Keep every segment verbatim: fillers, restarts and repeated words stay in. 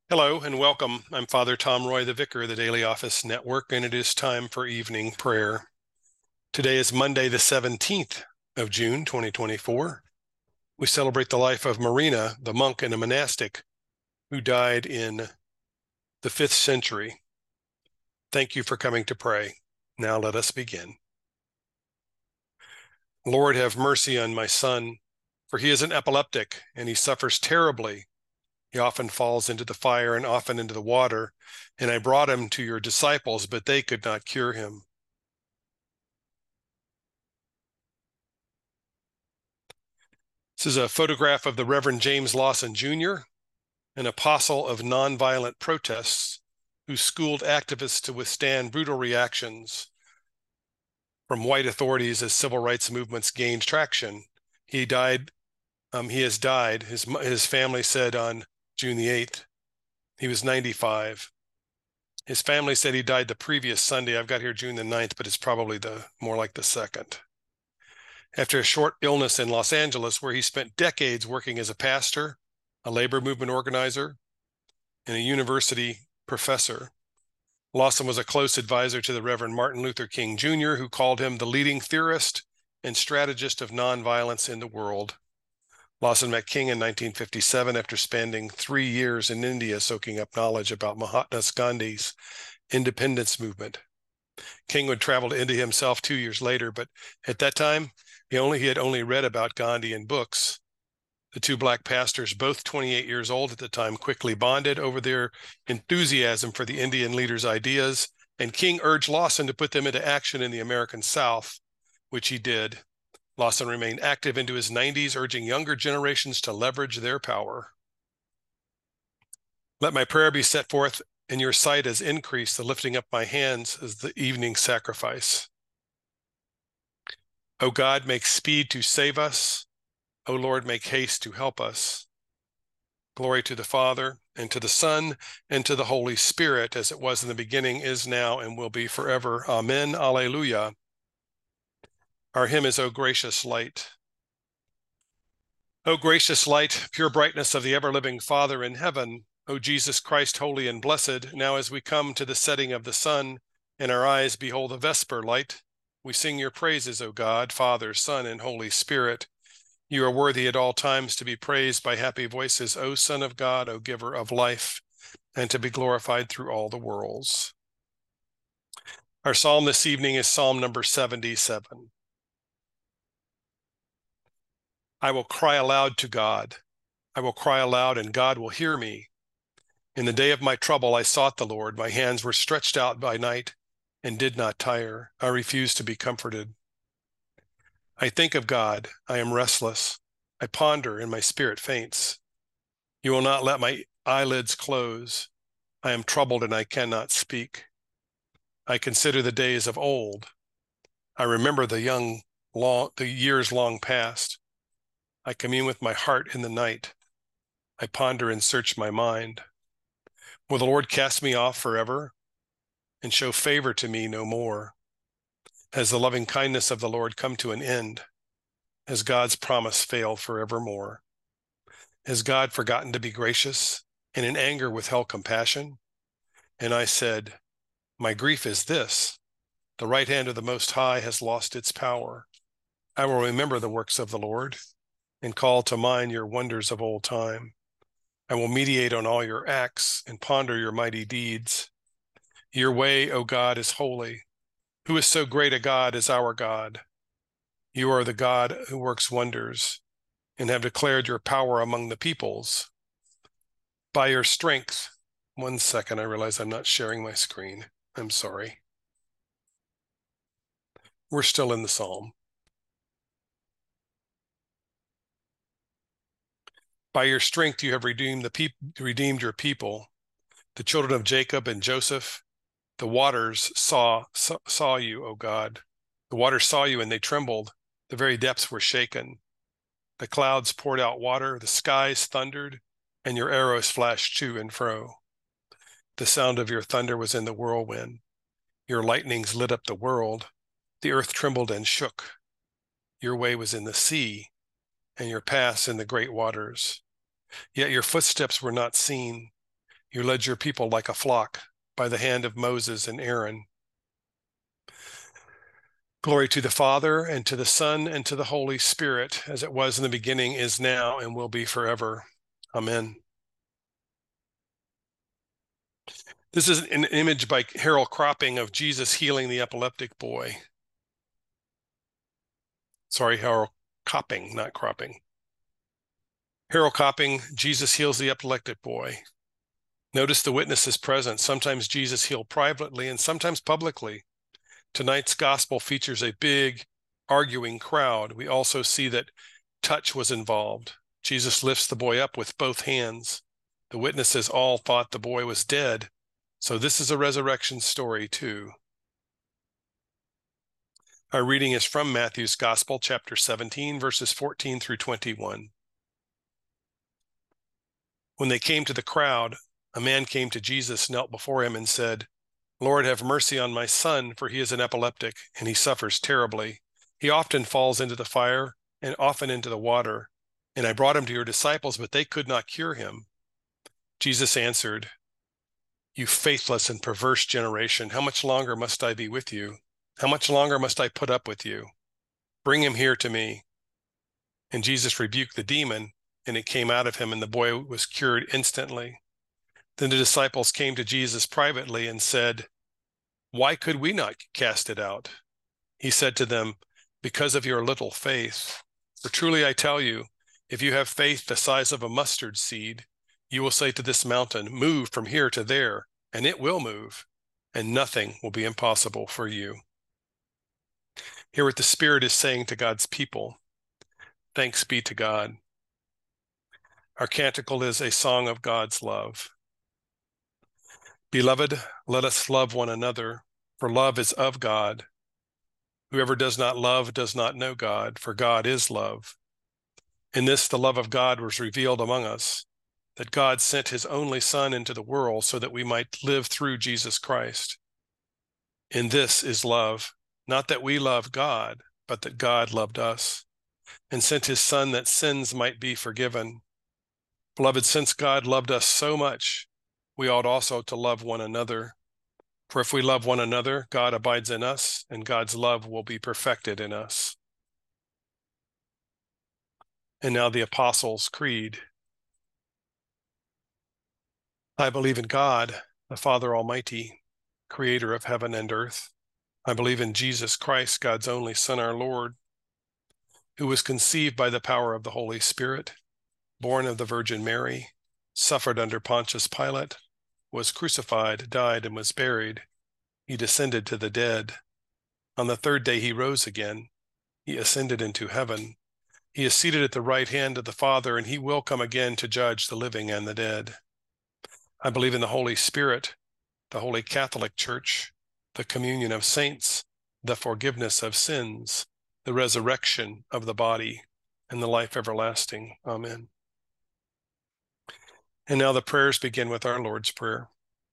Hello and welcome. I'm Father Tom Roy, the Vicar of the Daily Office Network, and it is time for evening prayer. Today is Monday, the seventeenth of June, twenty twenty-four. We celebrate the life of Marina, the monk and a monastic who died in the fifth century. Thank you for coming to pray. Now let us begin. Lord, have mercy on my son, for he is an epileptic and he suffers terribly. He often falls into the fire and often into the water, and I brought him to your disciples, but they could not cure him. This is a photograph of the Reverend James Lawson Junior, an apostle of nonviolent protests who schooled activists to withstand brutal reactions from white authorities as civil rights movements gained traction. He died, um, he has died, his, his family said on June the eighth. He was ninety-five. His family said he died the previous Sunday. I've got here June the ninth, but it's probably the more like the second. After a short illness in Los Angeles, where he spent decades working as a pastor, a labor movement organizer, and a university professor. Lawson was a close advisor to the Reverend Martin Luther King Junior, who called him the leading theorist and strategist of nonviolence in the world. Lawson met King in nineteen fifty-seven after spending three years in India soaking up knowledge about Mahatma Gandhi's independence movement. King would travel to India himself two years later, but at that time, he only he had only read about Gandhi in books. The two black pastors, both twenty-eight years old at the time, quickly bonded over their enthusiasm for the Indian leader's ideas, and King urged Lawson to put them into action in the American South, which he did. Lawson remained active into his nineties, urging younger generations to leverage their power. Let my prayer be set forth in your sight as increase, the lifting up my hands as the evening sacrifice. O God, make speed to save us. O Lord, make haste to help us. Glory to the Father, and to the Son, and to the Holy Spirit, as it was in the beginning, is now, and will be forever. Amen. Alleluia. Our hymn is O Gracious Light. O gracious light, pure brightness of the ever-living Father in heaven, O Jesus Christ, holy and blessed, now as we come to the setting of the sun, and our eyes behold the vesper light, we sing your praises, O God, Father, Son, and Holy Spirit. You are worthy at all times to be praised by happy voices, O Son of God, O Giver of life, and to be glorified through all the worlds. Our psalm this evening is Psalm number seventy-seven. I will cry aloud to God. I will cry aloud, and God will hear me. In the day of my trouble, I sought the Lord. My hands were stretched out by night and did not tire. I refused to be comforted. I think of God. I am restless. I ponder, and my spirit faints. You will not let my eyelids close. I am troubled, and I cannot speak. I consider the days of old. I remember the young, long, the years long past. I commune with my heart in the night. I ponder and search my mind. Will the Lord cast me off forever and show favor to me no more? Has the loving kindness of the Lord come to an end? Has God's promise failed forevermore? Has God forgotten to be gracious and in anger withheld compassion? And I said, my grief is this, the right hand of the Most High has lost its power. I will remember the works of the Lord and call to mind your wonders of old time. I will meditate on all your acts and ponder your mighty deeds. Your way, O God, is holy. Who is so great a God as our God? You are the God who works wonders and have declared your power among the peoples. By your strength, one second, I realize I'm not sharing my screen. I'm sorry. We're still in the psalm. By your strength, you have redeemed the peop- redeemed your people, the children of Jacob and Joseph. The waters saw, saw, saw you, O God. The waters saw you and they trembled. The very depths were shaken. The clouds poured out water. The skies thundered, and your arrows flashed to and fro. The sound of your thunder was in the whirlwind. Your lightnings lit up the world. The earth trembled and shook. Your way was in the sea, and your paths in the great waters. Yet your footsteps were not seen. You led your people like a flock by the hand of Moses and Aaron. Glory to the Father, and to the Son, and to the Holy Spirit, as it was in the beginning, is now, and will be forever. Amen. This is an image by Harold Cropping of Jesus healing the epileptic boy. Sorry, Harold Copping, not Cropping. Harold Copping, Jesus heals the epileptic boy. Notice the witnesses present. Sometimes Jesus healed privately and sometimes publicly. Tonight's gospel features a big, arguing crowd. We also see that touch was involved. Jesus lifts the boy up with both hands. The witnesses all thought the boy was dead, so this is a resurrection story too. Our reading is from Matthew's Gospel, chapter seventeen, verses fourteen through twenty-one. When they came to the crowd, a man came to Jesus, knelt before him, and said, "Lord, have mercy on my son, for he is an epileptic, and he suffers terribly. He often falls into the fire and often into the water. And I brought him to your disciples, but they could not cure him." Jesus answered, "You faithless and perverse generation, how much longer must I be with you? How much longer must I put up with you? Bring him here to me." And Jesus rebuked the demon, and it came out of him, and the boy was cured instantly. Then the disciples came to Jesus privately and said, "Why could we not cast it out?" He said to them, "Because of your little faith. For truly I tell you, if you have faith the size of a mustard seed, you will say to this mountain, 'Move from here to there,' and it will move, and nothing will be impossible for you." Hear what the Spirit is saying to God's people. Thanks be to God. Our canticle is a song of God's love. Beloved, let us love one another, for love is of God. Whoever does not love does not know God, for God is love. In this, the love of God was revealed among us, that God sent his only Son into the world so that we might live through Jesus Christ. In this is love, not that we loved God, but that God loved us, and sent his Son that sins might be forgiven. Beloved, since God loved us so much, we ought also to love one another. For if we love one another, God abides in us, and God's love will be perfected in us. And now the Apostles' Creed. I believe in God, the Father Almighty, creator of heaven and earth. I believe in Jesus Christ, God's only Son, our Lord, who was conceived by the power of the Holy Spirit, born of the Virgin Mary, suffered under Pontius Pilate, was crucified, died, and was buried. He descended to the dead. On the third day he rose again. He ascended into heaven. He is seated at the right hand of the Father, and he will come again to judge the living and the dead. I believe in the Holy Spirit, the Holy Catholic Church, the communion of saints, the forgiveness of sins, the resurrection of the body, and the life everlasting. Amen. And now the prayers begin with our Lord's Prayer.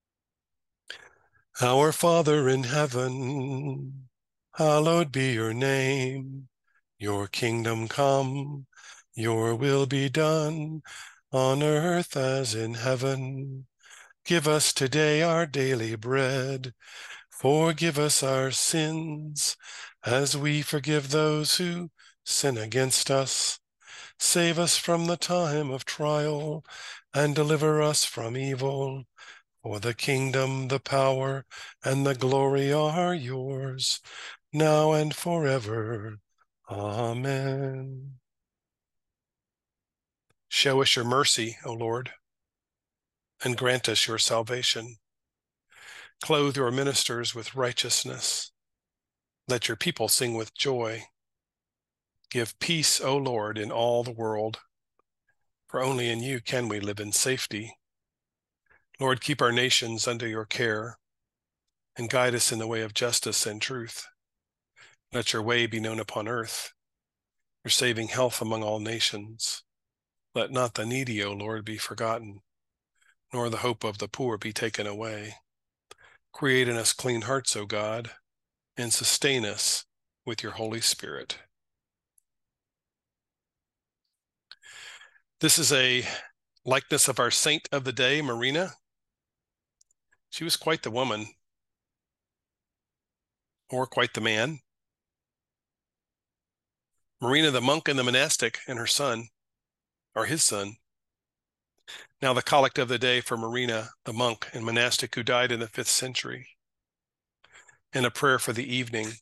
Our Father in heaven, hallowed be your name. Your kingdom come, your will be done, on earth as in heaven. Give us today our daily bread. Forgive us our sins, as we forgive those who sin against us. Save us from the time of trial, and deliver us from evil. For the kingdom, the power, and the glory are yours, now and forever. Amen. Show us your mercy, O Lord, and grant us your salvation. Clothe your ministers with righteousness. Let your people sing with joy. Give peace, O Lord, in all the world, for only in you can we live in safety. Lord, keep our nations under your care, and guide us in the way of justice and truth. Let your way be known upon earth, your saving health among all nations. Let not the needy, O Lord, be forgotten, nor the hope of the poor be taken away. Create in us clean hearts, O God, and sustain us with your Holy Spirit. This is a likeness of our saint of the day, Marina. She was quite the woman, or quite the man. Marina the monk and the monastic and her son, or his son. Now the collect of the day for Marina the monk and monastic who died in the fifth century, and a prayer for the evening.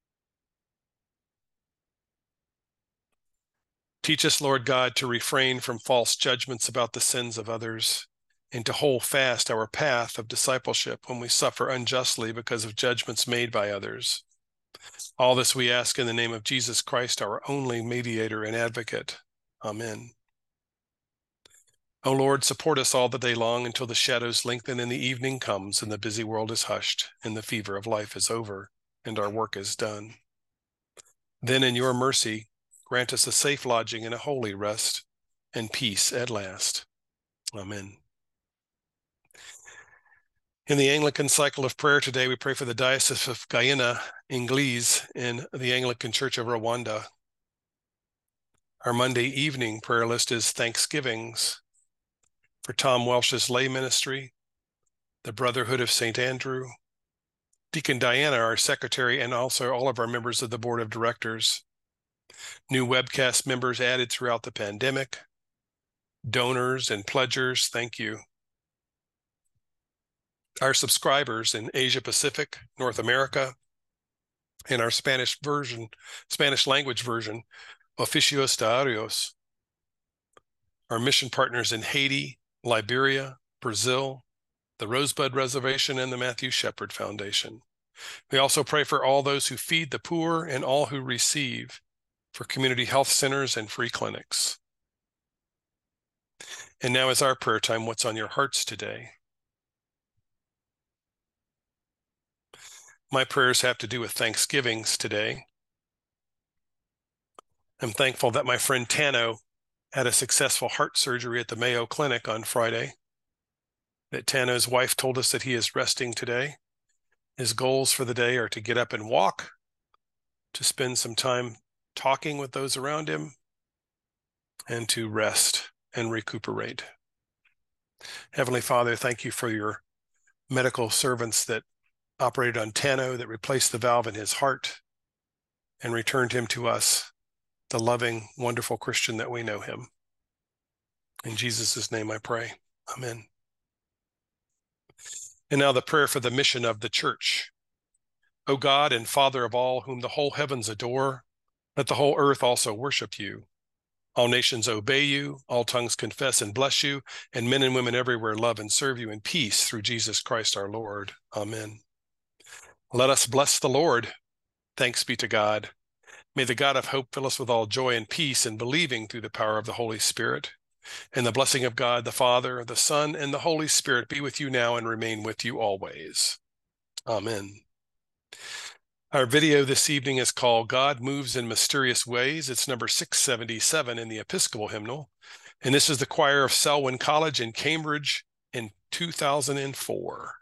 Teach us, Lord God, to refrain from false judgments about the sins of others, and to hold fast our path of discipleship when we suffer unjustly because of judgments made by others. All this we ask in the name of Jesus Christ, our only mediator and advocate. Amen. O Lord, support us all the day long until the shadows lengthen and the evening comes and the busy world is hushed and the fever of life is over and our work is done. Then in your mercy, grant us a safe lodging and a holy rest and peace at last. Amen. In the Anglican cycle of prayer today, we pray for the Diocese of Guyana, Ingles, in the Anglican Church of Rwanda. Our Monday evening prayer list is Thanksgivings for Tom Welsh's lay ministry, the Brotherhood of Saint Andrew, Deacon Diana, our secretary, and also all of our members of the board of directors, new webcast members added throughout the pandemic, donors and pledgers, thank you. Our subscribers in Asia Pacific, North America, and our Spanish version, Spanish language version, Oficios Diarios. Our mission partners in Haiti, Liberia, Brazil, the Rosebud Reservation, and the Matthew Shepard Foundation. We also pray for all those who feed the poor and all who receive, for community health centers and free clinics. And now is our prayer time. What's on your hearts today? My prayers have to do with Thanksgivings today. I'm thankful that my friend Tano had a successful heart surgery at the Mayo Clinic on Friday, that Tano's wife told us that he is resting today. His goals for the day are to get up and walk, to spend some time talking with those around him, and to rest and recuperate. Heavenly Father, thank you for your medical servants that operated on Tano, that replaced the valve in his heart and returned him to us, the loving, wonderful Christian that we know him. In Jesus' name I pray. Amen. And now the prayer for the mission of the church. O God and Father of all, whom the whole heavens adore, let the whole earth also worship you. All nations obey you, all tongues confess and bless you, and men and women everywhere love and serve you in peace through Jesus Christ our Lord. Amen. Let us bless the Lord. Thanks be to God. May the God of hope fill us with all joy and peace in believing through the power of the Holy Spirit. And the blessing of God, the Father, the Son, and the Holy Spirit be with you now and remain with you always. Amen. Our video this evening is called God Moves in Mysterious Ways. It's number six seventy-seven in the Episcopal Hymnal. And this is the choir of Selwyn College in Cambridge in two thousand four.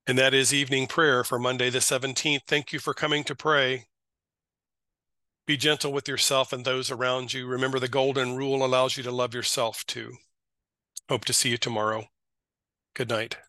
And that is evening prayer for Monday the seventeenth. Thank you for coming to pray. Be gentle with yourself and those around you. Remember, the golden rule allows you to love yourself too. Hope to see you tomorrow. Good night.